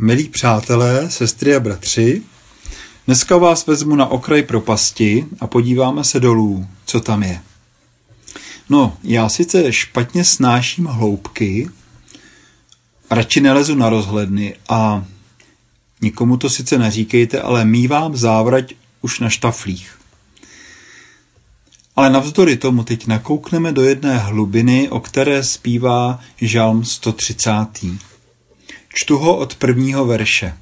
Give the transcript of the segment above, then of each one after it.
Milí přátelé, sestry a bratři, dneska vás vezmu na okraj propasti a podíváme se dolů, co tam je. No, já sice špatně snáším hloubky, radši nelezu na rozhledny a nikomu to sice neříkejte, ale mívám závrať už na štaflích. Ale navzdory tomu teď nakoukneme do jedné hlubiny, o které zpívá žalm 130. Čtu ho od 1. verše.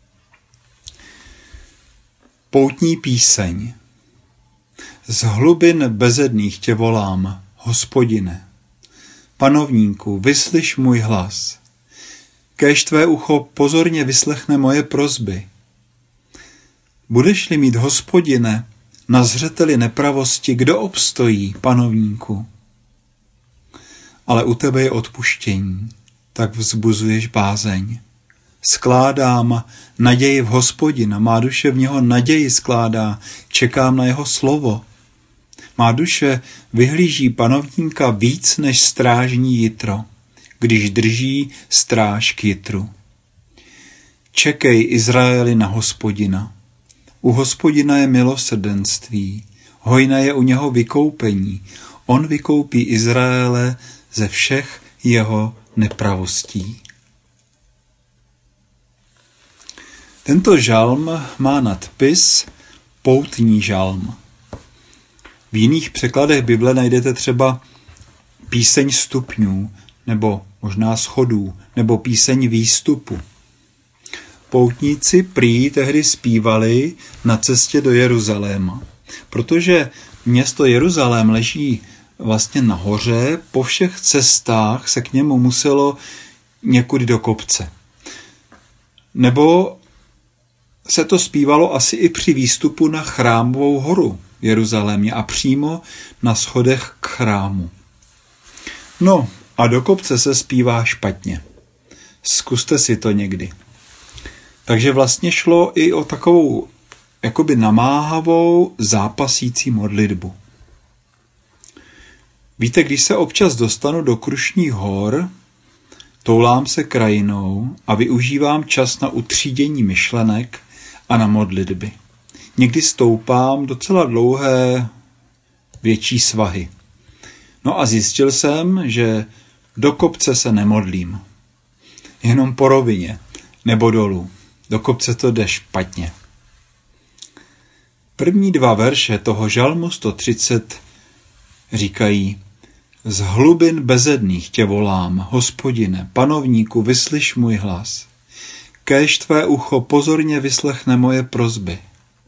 Poutní píseň. Z hlubin bezedných tě volám, Hospodine. Panovníku, vyslyš můj hlas. Kéž tvé ucho pozorně vyslechne moje prosby. Budeš-li mít, Hospodine, na zřeteli nepravosti, kdo obstojí, panovníku? Ale u tebe je odpuštění, tak vzbuzuješ bázeň. Skládám naději v Hospodina, má duše v něho naději skládá, čekám na jeho slovo. Má duše vyhlíží panovníka víc než strážní jitro, když drží stráž k jitru. Čekej, Izraeli, na Hospodina. U Hospodina je milosrdenství, hojné je u něho vykoupení. On vykoupí Izraele ze všech jeho nepravostí. Tento žalm má nadpis Poutní žalm. V jiných překladech Bible najdete třeba píseň stupňů, nebo možná schodů, nebo píseň výstupu. Poutníci prý tehdy zpívali na cestě do Jeruzaléma, protože město Jeruzalém leží vlastně nahoře, po všech cestách se k němu muselo někudy do kopce. Nebo se to zpívalo asi i při výstupu na chrámovou horu v Jeruzalémě a přímo na schodech k chrámu. No a do kopce se zpívá špatně. Zkuste si to někdy. Takže vlastně šlo i o takovou jakoby namáhavou zápasící modlitbu. Víte, když se občas dostanu do Krušných hor, toulám se krajinou a využívám čas na utřídění myšlenek a na modlitby. Někdy stoupám docela dlouhé větší svahy. No a zjistil jsem, že do kopce se nemodlím. Jenom po rovině nebo dolů. Do kopce to jde špatně. První 2 verše toho žalmu 130 říkají: Z hlubin bezedných tě volám, Hospodine, panovníku, vyslyš můj hlas. Kéž tvé ucho pozorně vyslechne moje prosby.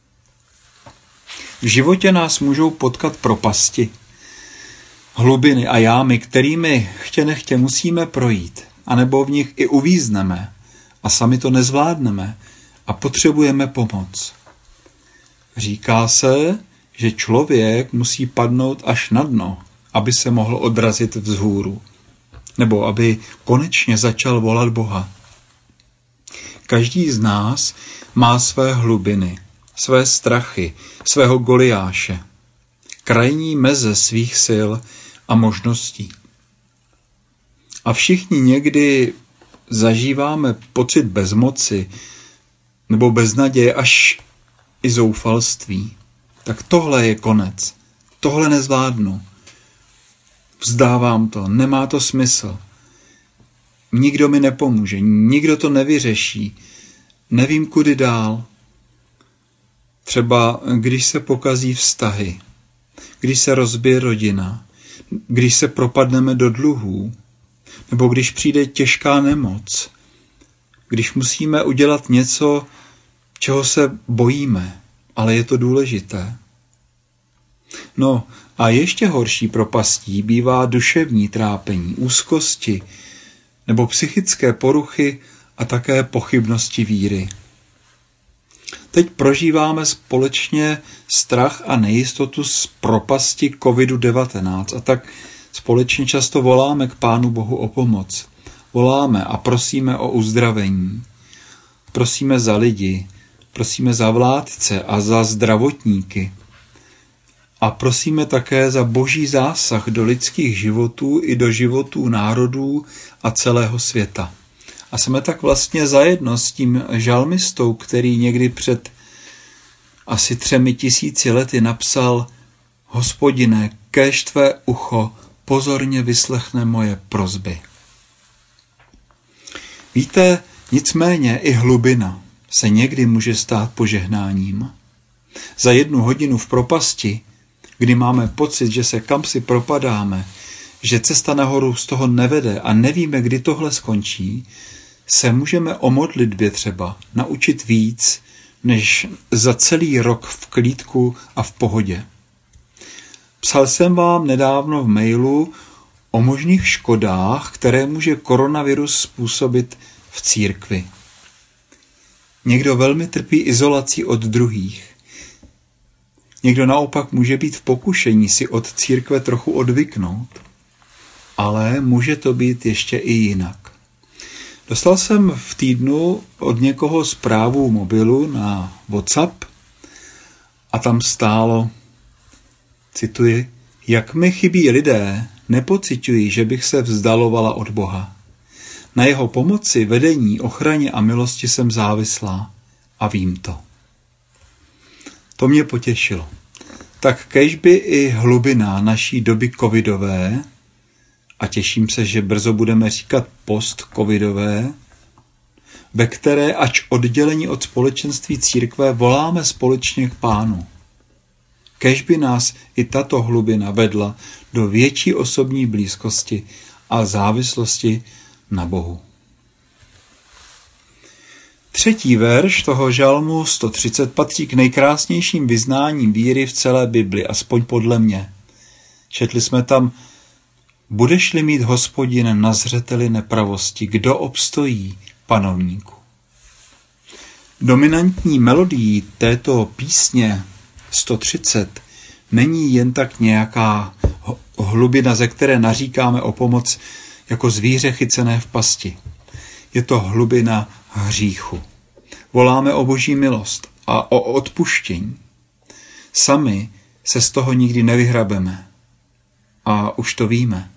V životě nás můžou potkat propasti, hlubiny a jámy, kterými chtě nechtě musíme projít, anebo v nich i uvízneme a sami to nezvládneme a potřebujeme pomoc. Říká se, že člověk musí padnout až na dno, aby se mohl odrazit vzhůru, nebo aby konečně začal volat Boha. Každý z nás má své hlubiny, své strachy, svého Goliáše, krajní meze svých sil a možností. A všichni někdy zažíváme pocit bezmoci nebo beznaděje až i zoufalství. Tak tohle je konec. Tohle nezvládnu. Vzdávám to, nemá to smysl. Nikdo mi nepomůže, nikdo to nevyřeší. Nevím, kudy dál. Třeba když se pokazí vztahy, když se rozbije rodina, když se propadneme do dluhů, nebo když přijde těžká nemoc, když musíme udělat něco, čeho se bojíme, ale je to důležité. No a ještě horší propastí bývá duševní trápení, úzkosti nebo psychické poruchy a také pochybnosti víry. Teď prožíváme společně strach a nejistotu z propasti COVID-19 a tak společně často voláme k Pánu Bohu o pomoc. Voláme a prosíme o uzdravení. Prosíme za lidi, prosíme za vládce a za zdravotníky. A prosíme také za boží zásah do lidských životů i do životů národů a celého světa. A jsme tak vlastně zajedno s tím žalmistou, který někdy před asi 3000 lety napsal: Hospodine, kéž tvé ucho pozorně vyslechne moje prosby. Víte, nicméně i hlubina se někdy může stát požehnáním. Za 1 hodinu v propasti, kdy máme pocit, že se kamsi propadáme, že cesta nahoru z toho nevede a nevíme, kdy tohle skončí, se můžeme o modlitbě třeba naučit víc, než za celý rok v klídku a v pohodě. Psal jsem vám nedávno v mailu o možných škodách, které může koronavirus způsobit v církvi. Někdo velmi trpí izolací od druhých. Někdo naopak může být v pokušení si od církve trochu odvyknout. Ale může to být ještě i jinak. Dostal jsem v týdnu od někoho zprávu mobilu na WhatsApp a tam stálo, cituji, jak mi chybí lidé, nepociťuji, že bych se vzdalovala od Boha. Na jeho pomoci, vedení, ochraně a milosti jsem závislá a vím to. To mě potěšilo. Tak kéž by i hlubina naší doby covidové, a těším se, že brzo budeme říkat post-covidové, ve které, ač oddělení od společenství církve, voláme společně k Pánu. Kéž by nás i tato hlubina vedla do větší osobní blízkosti a závislosti na Bohu. 3. verš toho žalmu 130 patří k nejkrásnějším vyznáním víry v celé Bibli, aspoň podle mě. Četli jsme tam: Budeš-li mít, Hospodine, na zřeteli nepravosti, kdo obstojí, panovníku? Dominantní melodií této písně 130 není jen tak nějaká hlubina, ze které naříkáme o pomoc jako zvíře chycené v pasti. Je to hlubina hříchu. Voláme o Boží milost a o odpuštění. Sami se z toho nikdy nevyhrabeme. A už to víme.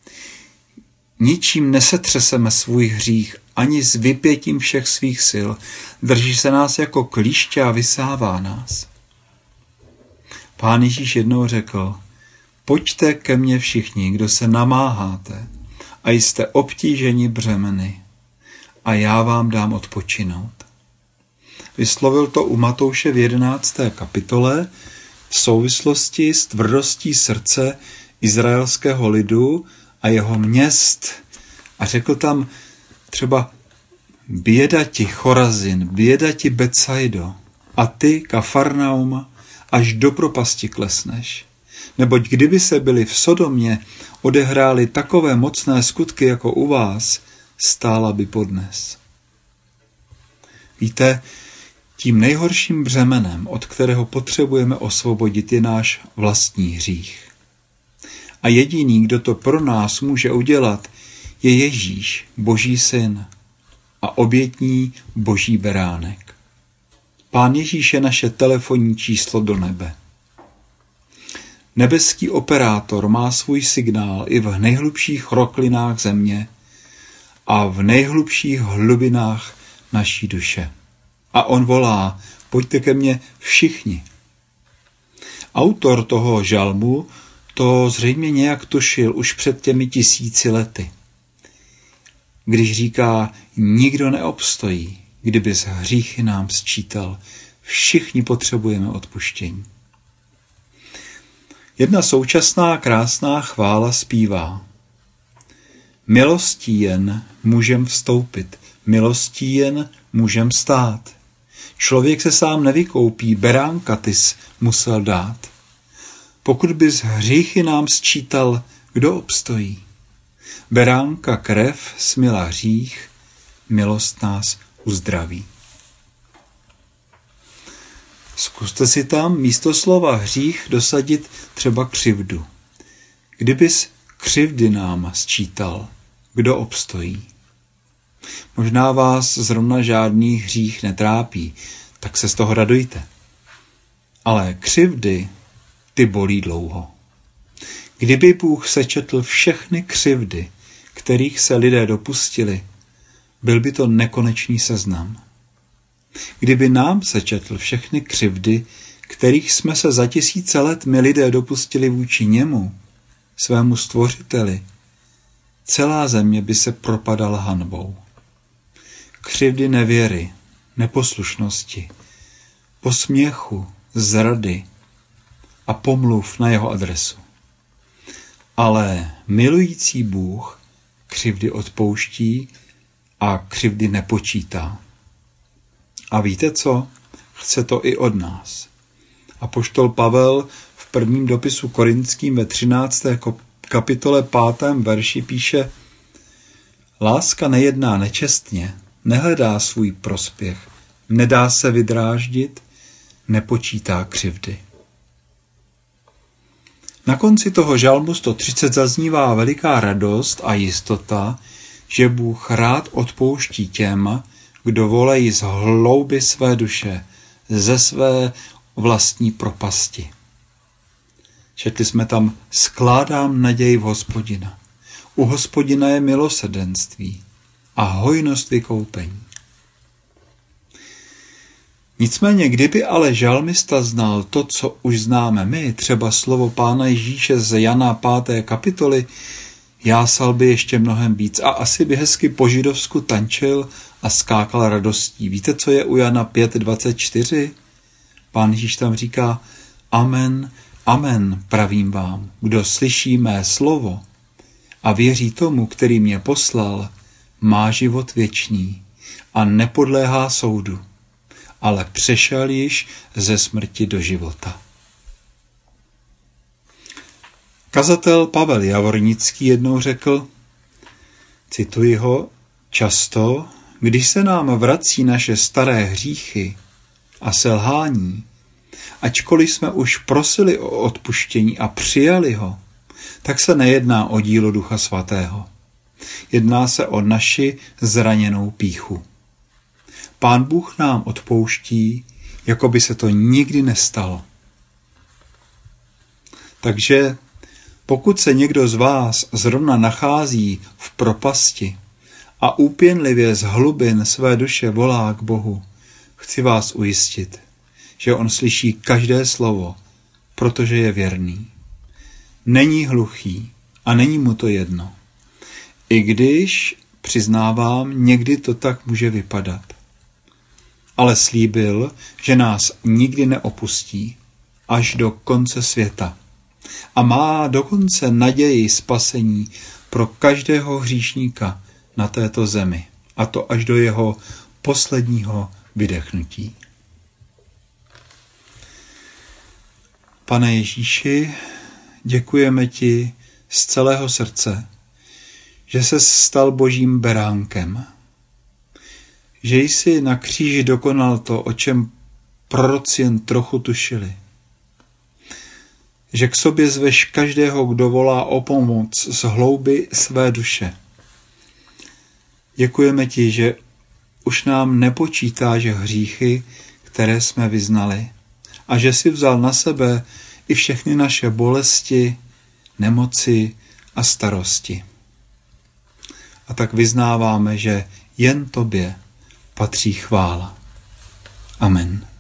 Ničím nesetřeseme svůj hřích, ani s vypětím všech svých sil. Drží se nás jako klíště a vysává nás. Pán Ježíš jednou řekl: Pojďte ke mně všichni, kdo se namáháte a jste obtíženi břemeny, a já vám dám odpočinout. Vyslovil to u Matouše v 11. kapitole v souvislosti s tvrdostí srdce izraelského lidu a jeho měst. A řekl tam třeba: Běda ti, Chorazin, běda ti, Betsaido, a ty, Kafarnaum, až do propasti klesneš. Neboť kdyby se byli v Sodomě odehrály takové mocné skutky jako u vás, stála by podnes. Víte, tím nejhorším břemenem, od kterého potřebujeme osvobodit, je náš vlastní hřích. A jediný, kdo to pro nás může udělat, je Ježíš, Boží syn a obětní Boží beránek. Pán Ježíš je naše telefonní číslo do nebe. Nebeský operátor má svůj signál i v nejhlubších roklinách země a v nejhlubších hlubinách naší duše. A on volá: Pojďte ke mně všichni. Autor toho žalmu to zřejmě nějak tušil už před těmi 1000 lety. Když říká: Nikdo neobstojí, kdyby z hříchy nám sčítal, všichni potřebujeme odpuštění. Jedna současná krásná chvála zpívá: Milostí jen můžem vstoupit, milostí jen můžem stát. Člověk se sám nevykoupí, beránka tys musel dát. Pokud bys hříchy nám sčítal, kdo obstojí? Beránka krev smila hřích, milost nás uzdraví. Zkuste si tam místo slova hřích dosadit třeba křivdu. Kdybys křivdy nám sčítal, kdo obstojí? Možná vás zrovna žádný hřích netrápí, tak se z toho radujte. Ale křivdy, ty bolí dlouho. Kdyby Bůh sečetl všechny křivdy, kterých se lidé dopustili, byl by to nekonečný seznam. Kdyby nám sečetl všechny křivdy, kterých jsme se za tisíce let my lidé dopustili vůči němu, svému stvořiteli, celá země by se propadala hanbou. Křivdy nevěry, neposlušnosti, posměchu, zrady a pomluv na jeho adresu. Ale milující Bůh křivdy odpouští a křivdy nepočítá. A víte co? Chce to i od nás. Apoštol Pavel v prvním dopisu Korinským ve 13. kapitole 5. verši píše: Láska nejedná nečestně, nehledá svůj prospěch, nedá se vydráždit, nepočítá křivdy. Na konci toho žalmu 130 zaznívá veliká radost a jistota, že Bůh rád odpouští těm, kdo volají z hlouby své duše, ze své vlastní propasti. Četli jsme tam: skládám naději v Hospodina. U Hospodina je milosrdenství a hojnost vykoupení. Nicméně, kdyby ale žalmista znal to, co už známe my, třeba slovo Pána Ježíše z Jana 5. kapitoly, jásal by ještě mnohem víc a asi by hezky po židovsku tančil a skákal radostí. Víte, co je u Jana 5:24? Pán Ježíš tam říká: Amen, amen, pravím vám, kdo slyší mé slovo a věří tomu, který mě poslal, má život věčný a nepodléhá soudu, ale přešel již ze smrti do života. Kazatel Pavel Javornický jednou řekl, cituji ho: často, když se nám vrací naše staré hříchy a selhání, ačkoliv jsme už prosili o odpuštění a přijali ho, tak se nejedná o dílo Ducha Svatého. Jedná se o naši zraněnou pýchu. Pán Bůh nám odpouští, jako by se to nikdy nestalo. Takže pokud se někdo z vás zrovna nachází v propasti a úpěnlivě z hlubin své duše volá k Bohu, chci vás ujistit, že on slyší každé slovo, protože je věrný. Není hluchý a není mu to jedno. I když, přiznávám, někdy to tak může vypadat. Ale slíbil, že nás nikdy neopustí až do konce světa. A má dokonce naději spasení pro každého hříšníka na této zemi. A to až do jeho posledního vydechnutí. Pane Ježíši, děkujeme ti z celého srdce, že ses stal Božím beránkem, že jsi na kříži dokonal to, o čem proroci jen trochu tušili, že k sobě zveš každého, kdo volá o pomoc z hlouby své duše. Děkujeme ti, že už nám nepočítáš hříchy, které jsme vyznali, a že jsi vzal na sebe i všechny naše bolesti, nemoci a starosti. A tak vyznáváme, že jen tobě patří chvála. Amen.